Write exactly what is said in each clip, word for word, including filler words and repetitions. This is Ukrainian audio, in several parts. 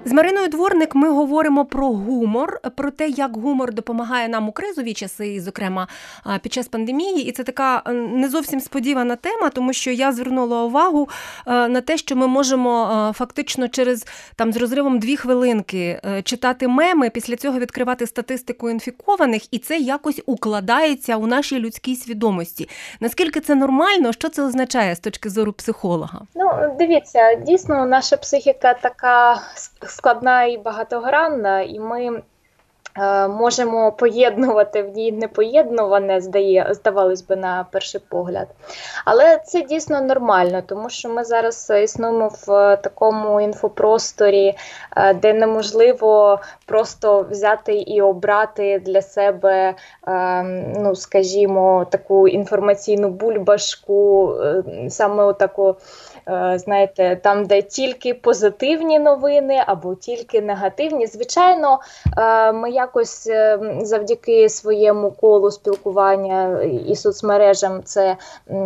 З Мариною Дворник ми говоримо про гумор, про те, як гумор допомагає нам у кризові часи, і, зокрема, під час пандемії. І це така не зовсім сподівана тема, тому що я звернула увагу на те, що ми можемо фактично через там з розривом дві хвилинки читати меми, після цього відкривати статистику інфікованих, і це якось укладається у нашій людській свідомості. Наскільки це нормально? Що це означає з точки зору психолога? Ну, дивіться, дійсно, наша психіка така складна і багатогранна, і ми е, можемо поєднувати в ній непоєднуване, здає, здавалось би, на перший погляд. Але це дійсно нормально, тому що ми зараз існуємо в такому інфопросторі, е, де неможливо просто взяти і обрати для себе, е, ну, скажімо, таку інформаційну бульбашку, е, саме таку, знаєте, там, де тільки позитивні новини або тільки негативні. Звичайно, ми якось завдяки своєму колу спілкування і соцмережам це,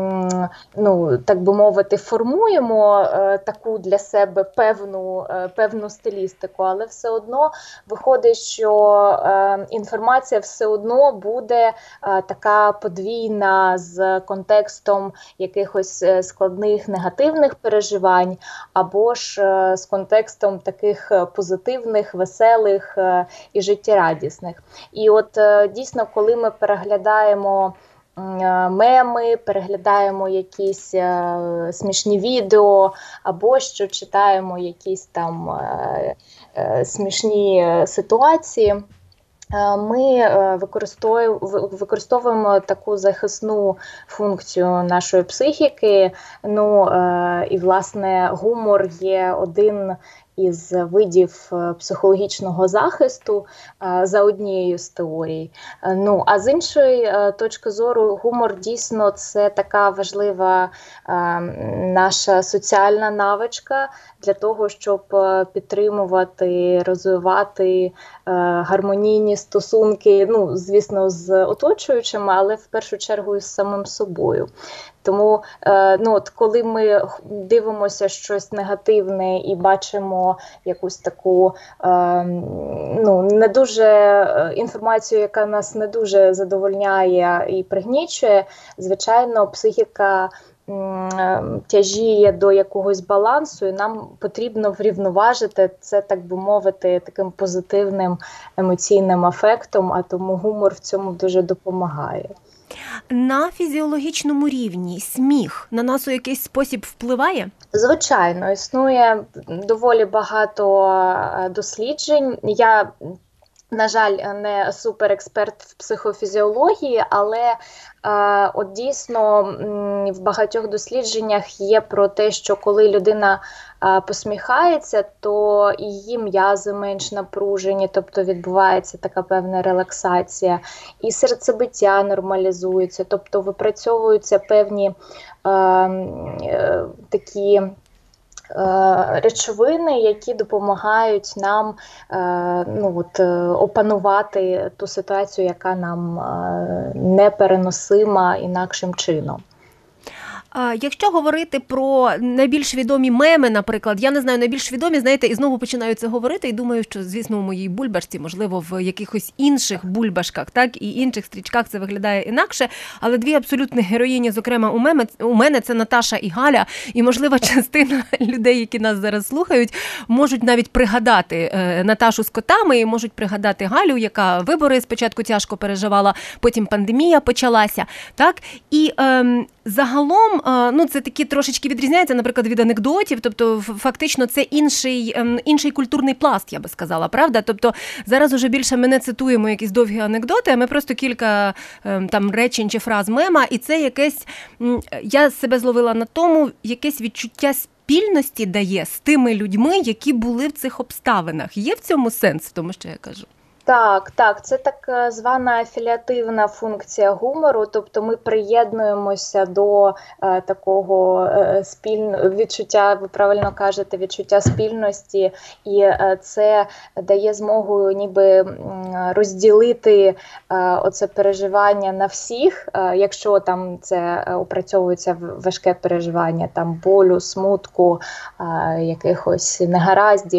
ну, так би мовити, формуємо таку для себе певну, певну стилістику, але все одно виходить, що інформація все одно буде така подвійна з контекстом якихось складних негативних переживань, або ж е, з контекстом таких позитивних, веселих е, і життєрадісних. І от е, дійсно, коли ми переглядаємо е, меми, переглядаємо якісь е, смішні відео, або що читаємо якісь там е, е, смішні ситуації, ми використовуємо таку захисну функцію нашої психіки. Ну, і, власне, гумор є один із видів психологічного захисту за однією з теорій. Ну, а з іншої точки зору, гумор дійсно це така важлива наша соціальна навичка для того, щоб підтримувати, розвивати гармонійні стосунки, ну, звісно, з оточуючими, але в першу чергу і з самим собою. Тому, ну, от коли ми дивимося щось негативне і бачимо якусь таку, ну, не дуже інформацію, яка нас не дуже задовольняє і пригнічує, звичайно, психіка тяжіє до якогось балансу, і нам потрібно врівноважити це, так би мовити, таким позитивним емоційним ефектом, а тому гумор в цьому дуже допомагає. На фізіологічному рівні сміх на нас у якийсь спосіб впливає? Звичайно, існує доволі багато досліджень. Я, на жаль, не суперексперт в психофізіології, але е, от дійсно в багатьох дослідженнях є про те, що коли людина е, посміхається, то її м'язи менш напружені, тобто відбувається така певна релаксація, і серцебиття нормалізується, тобто випрацьовуються певні е, е, такі речовини, які допомагають нам ну, от, опанувати ту ситуацію, яка нам непереносима інакшим чином. Якщо говорити про найбільш відомі меми, наприклад, я не знаю, найбільш відомі, знаєте, і знову починаю це говорити, і думаю, що, звісно, у моїй бульбашці, можливо, в якихось інших бульбашках, так, і інших стрічках це виглядає інакше, але дві абсолютні героїні, зокрема, у мене, у мене це Наташа і Галя, і, можливо, частина людей, які нас зараз слухають, можуть навіть пригадати Наташу з котами, і можуть пригадати Галю, яка вибори спочатку тяжко переживала, потім пандемія почалася, так, і ем, загалом, ну, це такі трошечки відрізняється, наприклад, від анекдотів, тобто фактично це інший, інший культурний пласт, я би сказала, правда? Тобто зараз уже більше ми не цитуємо якісь довгі анекдоти, а ми просто кілька там речень чи фраз мема, і це якесь, я себе зловила на тому, якесь відчуття спільності дає з тими людьми, які були в цих обставинах. Є в цьому сенс, в тому, що я кажу? Так, так, це так звана афіліативна функція гумору, тобто ми приєднуємося до е, такого е, спільного відчуття, ви правильно кажете, відчуття спільності, і е, це дає змогу ніби розділити е, оце переживання на всіх, е, якщо там це опрацьовується важке переживання, там болю, смутку, е, якихось негараздів.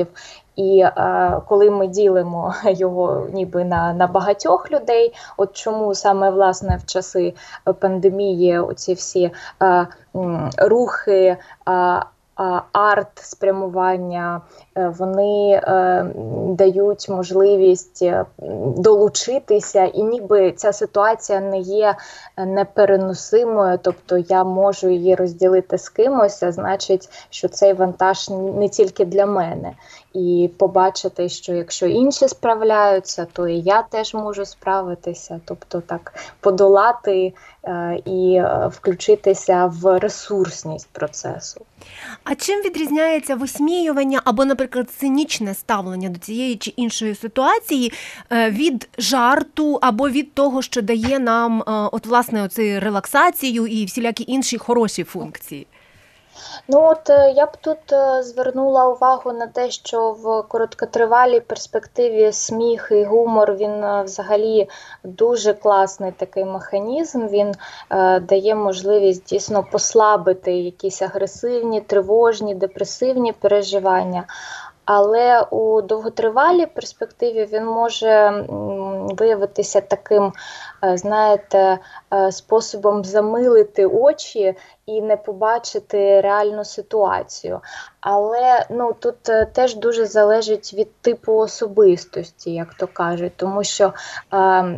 І е, коли ми ділимо його ніби на, на багатьох людей, от чому саме власне в часи пандемії оці всі е, рухи, е, арт-спрямування, вони е, дають можливість долучитися, і ніби ця ситуація не є непереносимою, тобто я можу її розділити з кимось, а значить, що цей вантаж не тільки для мене. І побачити, що якщо інші справляються, то і я теж можу справитися, тобто так подолати е, і е, включитися в ресурсність процесу. А чим відрізняється висміювання або, наприклад, цинічне ставлення до цієї чи іншої ситуації від жарту або від того, що дає нам от, власне, оцю релаксацію і всілякі інші хороші функції? Ну от я б тут звернула увагу на те, що в короткотривалій перспективі сміх і гумор, він взагалі дуже класний такий механізм, він е, дає можливість дійсно послабити якісь агресивні, тривожні, депресивні переживання. Але у довготривалій перспективі він може виявитися таким, знаєте, способом замилити очі і не побачити реальну ситуацію. Але ну, тут теж дуже залежить від типу особистості, як то кажуть, тому що е,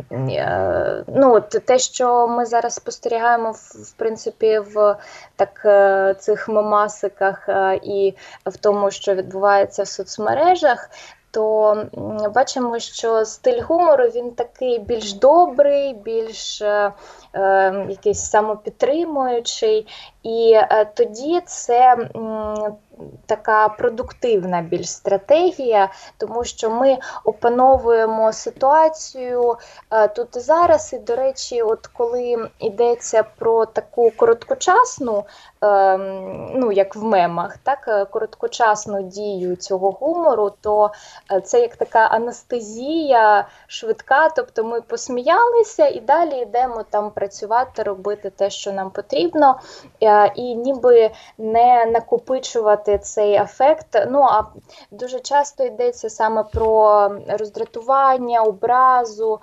е, ну, те, що ми зараз спостерігаємо в, в принципі в так, е, цих мемасиках е, і в тому, що відбувається в соцмережах, то бачимо, що стиль гумору, він такий більш добрий, більш е, е, якийсь самопідтримуючий, і е, тоді це м, така продуктивна більш стратегія, тому що ми опановуємо ситуацію е, тут і зараз, і, до речі, от коли йдеться про таку короткочасну, е, ну, як в мемах, так, короткочасну дію цього гумору, то це як така анестезія швидка, тобто ми посміялися і далі йдемо там працювати, робити те, що нам потрібно, і ніби не накопичувати цей ефект. Ну, а дуже часто йдеться саме про роздратування, образу,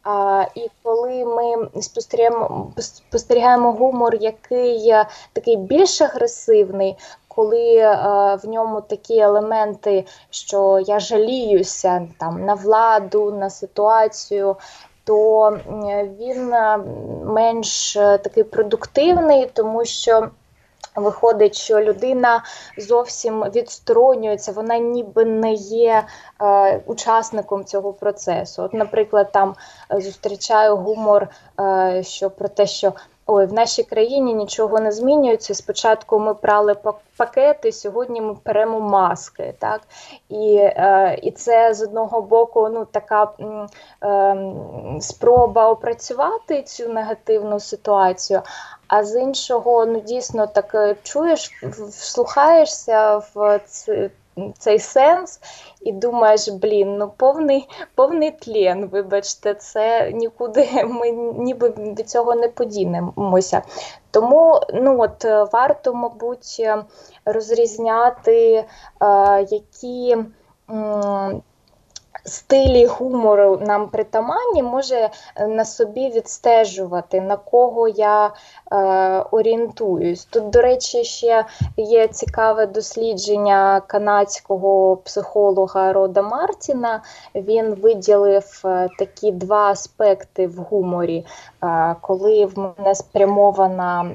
і коли ми спостерігаємо, спостерігаємо гумор, який такий більш агресивний, коли е, в ньому такі елементи, що я жаліюся там, на владу, на ситуацію, то він менш такий продуктивний, тому що виходить, що людина зовсім відсторонюється, вона ніби не є е, учасником цього процесу. От, наприклад, там зустрічаю гумор, е, що про те, що ой, в нашій країні нічого не змінюється. Спочатку ми прали пакети, сьогодні ми перемо маски, так? І, е, і це з одного боку, ну, така е, спроба опрацювати цю негативну ситуацію, а з іншого, ну, дійсно, так чуєш, вслухаєшся в це, цей сенс і думаєш, блін, ну повний, повний тлен, вибачте, це нікуди, ми ніби від цього не подінемося. Тому, ну, от, варто, мабуть, розрізняти, е, які м, стилі гумору нам притаманні, може на собі відстежувати, на кого я е, орієнтуюсь. Тут, до речі, ще є цікаве дослідження канадського психолога Рода Мартіна. Він виділив такі два аспекти в гуморі, е, коли в мене спрямована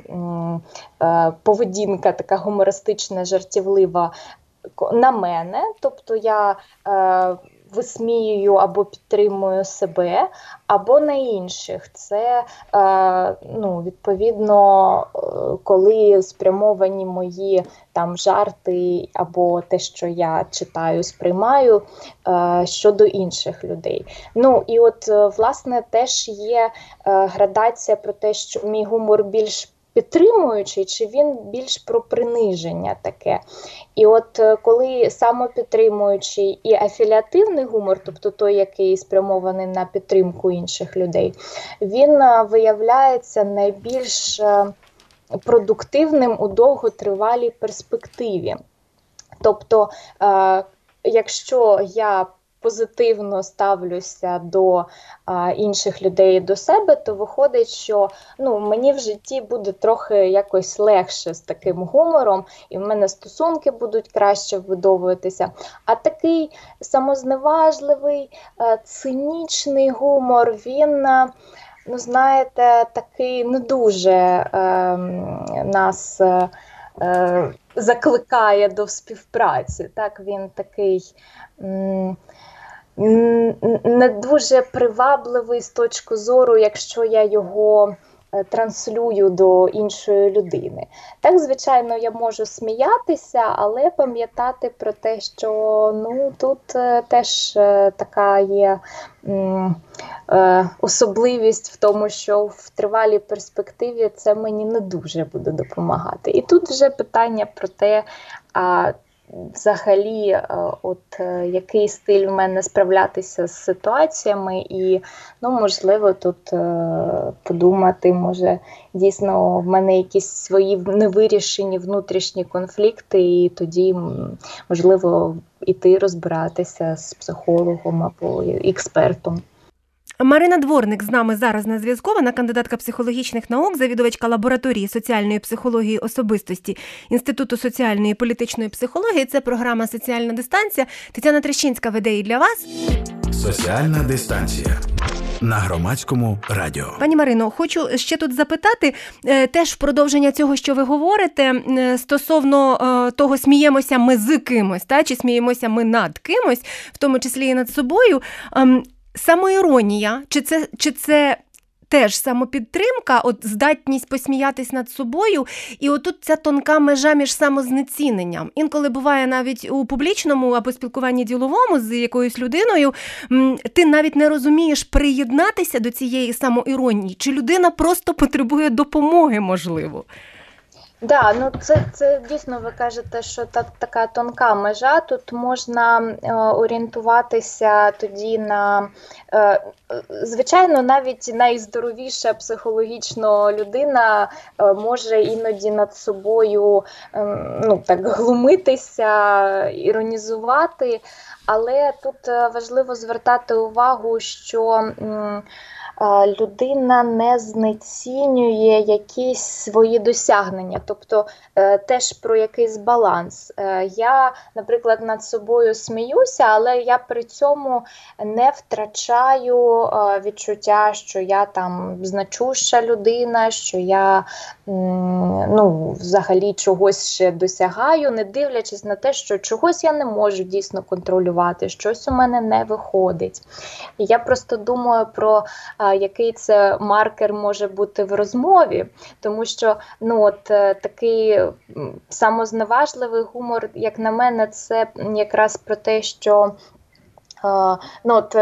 е, поведінка, така гумористична, жартівлива, на мене, тобто я е, висміюю або підтримую себе, або на інших. Це, е, ну, відповідно, коли спрямовані мої там жарти або те, що я читаю, сприймаю е, щодо інших людей. Ну, і от, власне, теж є е, градація про те, що мій гумор більш підтримуючий, чи він більш про приниження таке. І от коли самопідтримуючий і афіліативний гумор, тобто той, який спрямований на підтримку інших людей, він виявляється найбільш продуктивним у довготривалій перспективі. Тобто якщо я позитивно ставлюся до а, інших людей і до себе, то виходить, що ну, мені в житті буде трохи якось легше з таким гумором, і в мене стосунки будуть краще вбудовуватися. А такий самозневажливий, а, цинічний гумор, він, а, ну, знаєте, такий не дуже а, нас а, а, закликає до співпраці. Так, він такий м, не дуже привабливий з точки зору, якщо я його транслюю до іншої людини. Так, звичайно, я можу сміятися, але пам'ятати про те, що ну, тут теж така є м, е, особливість в тому, що в тривалій перспективі це мені не дуже буде допомагати. І тут вже питання про те, а взагалі, от який стиль в мене справлятися з ситуаціями, і, ну, можливо, тут подумати, може, дійсно в мене якісь свої невирішені внутрішні конфлікти, і тоді, можливо, іти розбиратися з психологом або експертом. Марина Дворник з нами зараз на зв'язку. Вона кандидатка психологічних наук, завідувачка лабораторії соціальної психології особистості Інституту соціальної і політичної психології. Це програма «Соціальна дистанція». Тетяна Трещинська веде її для вас. Соціальна дистанція на Громадському радіо. Пані Марино, хочу ще тут запитати, теж в продовження цього, що ви говорите, стосовно того, сміємося ми з кимось, та, чи сміємося ми над кимось, в тому числі і над собою. Самоіронія, чи це, чи це теж самопідтримка, от здатність посміятись над собою, і отут ця тонка межа між самознеціненням. Інколи буває навіть у публічному або спілкуванні діловому з якоюсь людиною, ти навіть не розумієш приєднатися до цієї самоіронії, чи людина просто потребує допомоги, можливо. Да, ну це, це дійсно, ви кажете, що та, така тонка межа, тут можна е, орієнтуватися тоді на, е, звичайно, навіть найздоровіша психологічно людина е, може іноді над собою е, ну, так, глумитися, іронізувати, але тут важливо звертати увагу, що м, людина не знецінює якісь свої досягнення, тобто е, теж про якийсь баланс. Е, я, наприклад, над собою сміюся, але я при цьому не втрачаю е, відчуття, що я там значуща людина, що я м, ну, взагалі чогось ще досягаю, не дивлячись на те, що чогось я не можу дійсно контролювати, щось у мене не виходить. І я просто думаю про який це маркер може бути в розмові, тому що ну, от, такий самозневажливий гумор, як на мене, це якраз про те, що Uh, ну, от,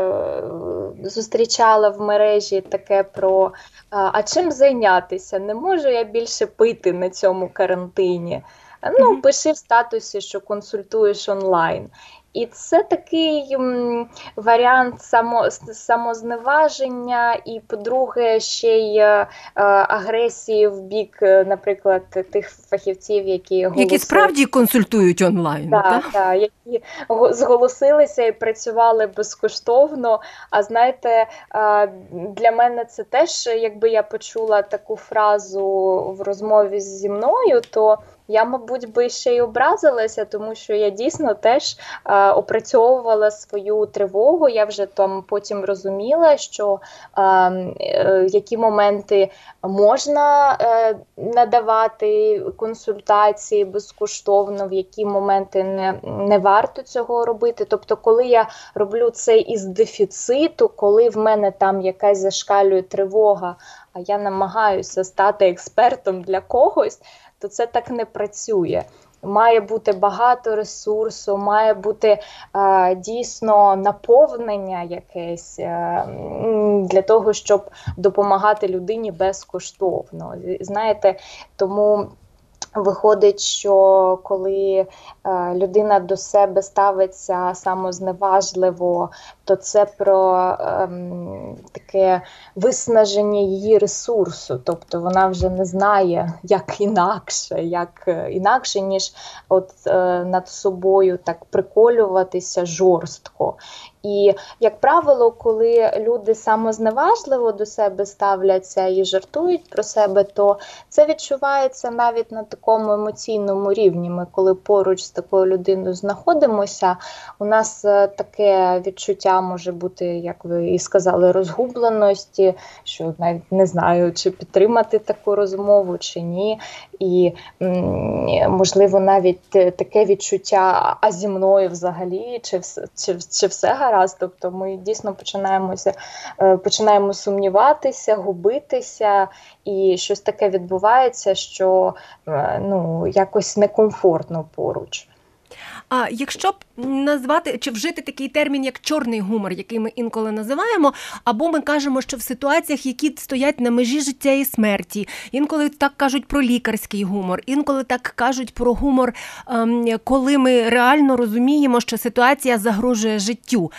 uh, зустрічала в мережі таке про uh, а чим зайнятися? Не можу я більше пити на цьому карантині. Ну, mm-hmm. Пиши в статусі, що консультуєш онлайн. І це такий м, варіант само, самозневаження і, по-друге, ще й е, агресії в бік, наприклад, тих фахівців, які голосили. Які справді консультують онлайн. Так, так? так, які зголосилися і працювали безкоштовно. А знаєте, для мене це теж, якби я почула таку фразу в розмові зі мною, то я, мабуть, би ще й образилася, тому що я дійсно теж а, опрацьовувала свою тривогу. Я вже там потім розуміла, що а, е, які моменти можна е, надавати консультації безкоштовно, в які моменти не, не варто цього робити. Тобто, коли я роблю це із дефіциту, коли в мене там якась зашкалює тривога, а я намагаюся стати експертом для когось, то це так не працює. Має бути багато ресурсу, має бути е, дійсно наповнення якесь е, для того, щоб допомагати людині безкоштовно. Знаєте, тому Виходить, що коли е, людина до себе ставиться самозневажливо, то це про е, таке виснаження її ресурсу. Тобто вона вже не знає, як інакше, як інакше, ніж от е, над собою так приколюватися жорстко. І, як правило, коли люди самозневажливо до себе ставляться і жартують про себе, то це відчувається навіть на такому емоційному рівні. Ми, коли поруч з такою людиною знаходимося, у нас таке відчуття може бути, як ви і сказали, розгубленості, що навіть не знаю, чи підтримати таку розмову, чи ні. І, можливо, навіть таке відчуття, а зі мною взагалі, чи, чи, чи все гаразд. Тобто ми дійсно починаємося, починаємо сумніватися, губитися, і щось таке відбувається, що ну, якось некомфортно поруч. А якщо б назвати чи вжити такий термін, як чорний гумор, який ми інколи називаємо, або ми кажемо, що в ситуаціях, які стоять на межі життя і смерті, інколи так кажуть про лікарський гумор, інколи так кажуть про гумор, коли ми реально розуміємо, що ситуація загрожує життю.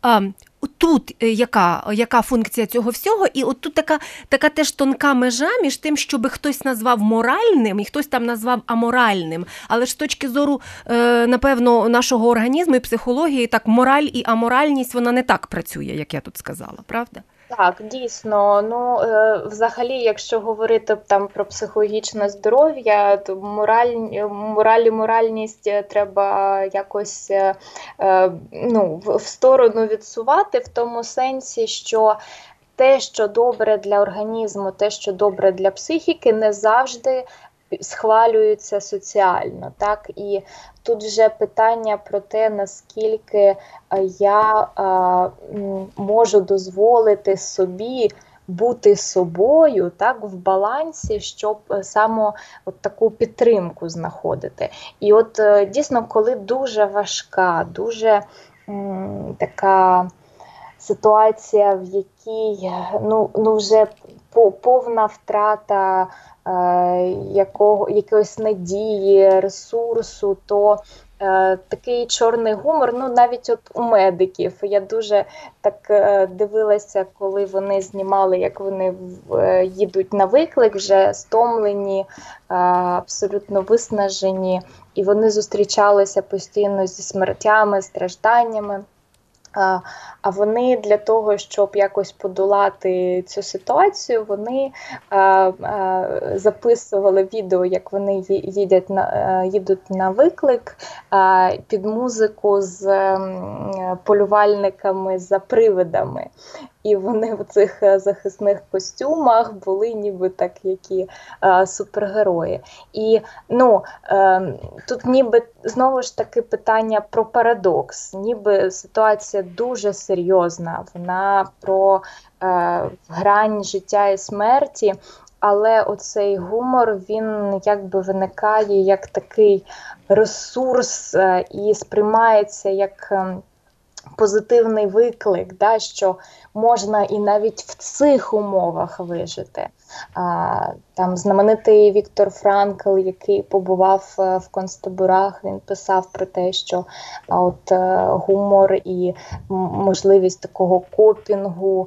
Тут яка, яка функція цього всього? І от тут така, така теж тонка межа між тим, щоб хтось назвав моральним і хтось там назвав аморальним. Але ж з точки зору, напевно, нашого організму і психології, так мораль і аморальність, вона не так працює, як я тут сказала, правда? Так, дійсно. Ну, взагалі, якщо говорити там про психологічне здоров'я, то мораль, мораль і моральність треба якось ну, в сторону відсувати, в тому сенсі, що те, що добре для організму, те, що добре для психіки, не завжди схвалюється соціально, так, і тут вже питання про те, наскільки я а, можу дозволити собі бути собою, так, в балансі, щоб саме от таку підтримку знаходити. І от дійсно, коли дуже важка, дуже м, така ситуація, в якій ну, ну вже повна втрата е, якого, якоїсь надії, ресурсу, то е, такий чорний гумор, ну навіть от у медиків. Я дуже так е, дивилася, коли вони знімали, як вони е, їдуть на виклик, вже стомлені, е, абсолютно виснажені, і вони зустрічалися постійно зі смертями, стражданнями. А вони для того, щоб якось подолати цю ситуацію, вони а, а, записували відео, як вони їдять на, їдуть на виклик а, під музику з а, полювальниками за привидами. І вони в цих захисних костюмах були ніби так, які а, супергерої. І ну, а, тут ніби знову ж таки питання про парадокс. Ніби ситуація дуже серйозна, вона про а, грань життя і смерті, але оцей гумор, він якби виникає як такий ресурс а, і сприймається як а, позитивний виклик, да, що можна і навіть в цих умовах вижити. А, там знаменитий Віктор Франкл, який побував в концтаборах, він писав про те, що от гумор і можливість такого копінгу,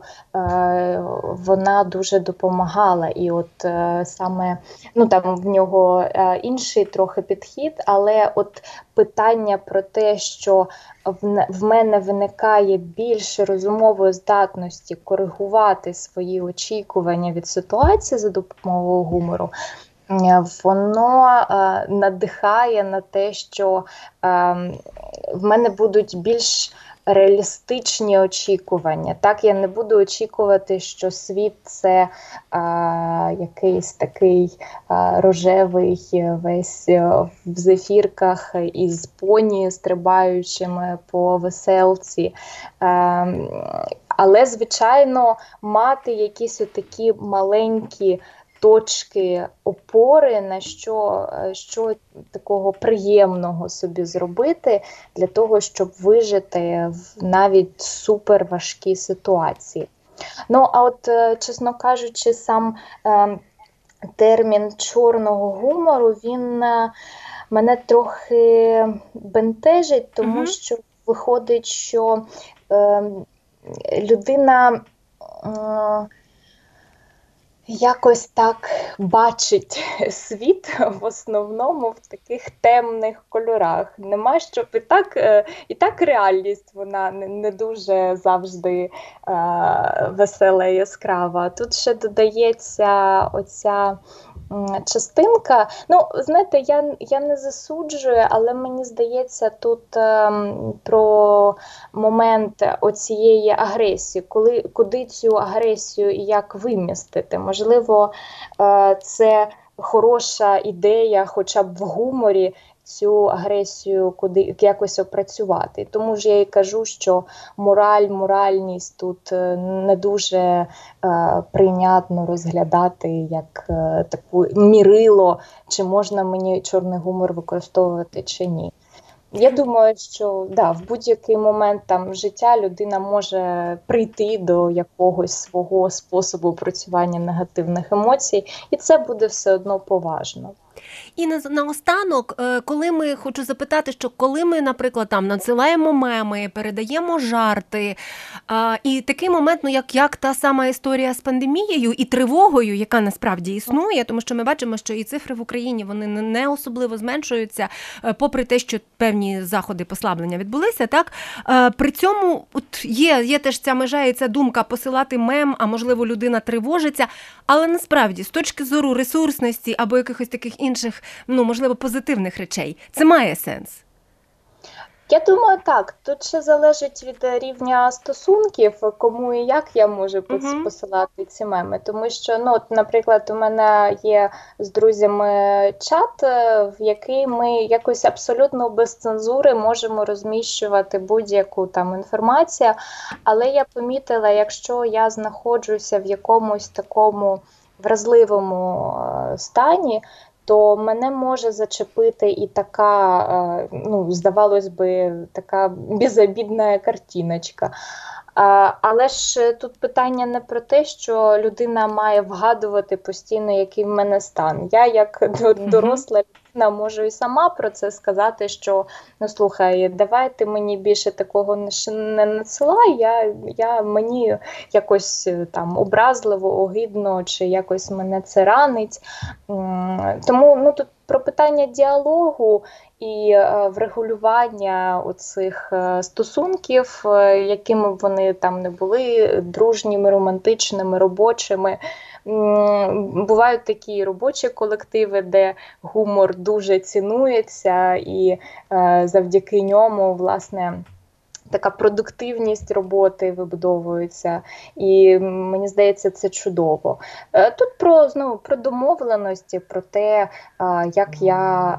вона дуже допомагала. І от саме, ну там в нього інший трохи підхід, але от питання про те, що в мене виникає більше розумової здатності коригувати свої очікування від ситуації за допомогою гумору, воно е, надихає на те, що е, в мене будуть більш реалістичні очікування. Так, я не буду очікувати, що світ – це а, якийсь такий а, рожевий весь в зефірках із поні, стрибаючими по веселці. А, але, звичайно, мати якісь отакі маленькі точки опори, на що, що такого приємного собі зробити для того, щоб вижити в навіть суперважкій ситуації. Ну, а от, чесно кажучи, сам е, термін чорного гумору, він мене трохи бентежить, тому mm-hmm. що виходить, що е, людина е, якось так бачить світ в основному в таких темних кольорах. Нема, щоб і так, і так реальність, вона не, не дуже завжди е, весела і яскрава. Тут ще додається оця частинка. Ну, знаєте, я, я не засуджую, але мені здається, тут е, про момент оцієї агресії, коли, куди цю агресію і як вимістити. Можливо, е, це хороша ідея, хоча б в гуморі, цю агресію куди якось опрацювати. Тому ж я і кажу, що мораль, моральність тут не дуже е, прийнятно розглядати як е, таку мірило, чи можна мені чорний гумор використовувати, чи ні. Я думаю, що да, в будь-який момент там життя людина може прийти до якогось свого способу опрацювання негативних емоцій, і це буде все одно поважно. І наостанок, коли ми, хочу запитати, що коли ми, наприклад, там надсилаємо меми, передаємо жарти, а, і такий момент, ну як, як та сама історія з пандемією і тривогою, яка насправді існує, тому що ми бачимо, що і цифри в Україні, вони не особливо зменшуються, попри те, що певні заходи послаблення відбулися, так? А, при цьому от є, є теж ця межа і ця думка посилати мем, а можливо людина тривожиться, але насправді з точки зору ресурсності або якихось таких інших, ну, можливо, позитивних речей. Це має сенс? Я думаю, так. Тут ще залежить від рівня стосунків, кому і як я можу uh-huh. посилати ці меми. Тому що, ну, от, наприклад, у мене є з друзями чат, в який ми якось абсолютно без цензури можемо розміщувати будь-яку там інформацію. Але я помітила, якщо я знаходжуся в якомусь такому вразливому стані, то мене може зачепити і така, ну, здавалось би, така безобідна картиночка. Але ж тут питання не про те, що людина має вгадувати постійно, який в мене стан. Я, як доросла людина, можу і сама про це сказати, що, ну, слухай, давай ти мені більше такого не надсилай, я, я, мені якось там образливо, огидно, чи якось мене це ранить. Тому, ну, тут про питання діалогу і е, врегулювання оцих е, стосунків, е, якими б вони там не були, дружніми, романтичними, робочими. М, бувають такі робочі колективи, де гумор дуже цінується і е, завдяки ньому, власне, така продуктивність роботи вибудовується, і мені здається, це чудово. Тут про, знову, про домовленості, про те, як я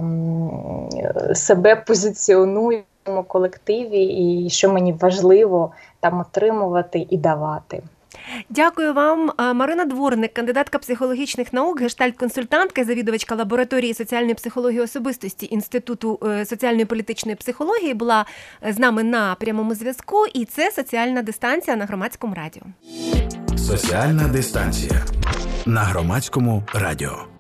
себе позиціоную в цьому колективі і що мені важливо там отримувати і давати. Дякую вам. Марина Дворник, кандидатка психологічних наук, гештальт-консультантка, завідувачка лабораторії соціальної психології особистості Інституту соціальної політичної психології, була з нами на прямому зв'язку, і це «Соціальна дистанція» на Громадському радіо. Соціальна дистанція на Громадському радіо.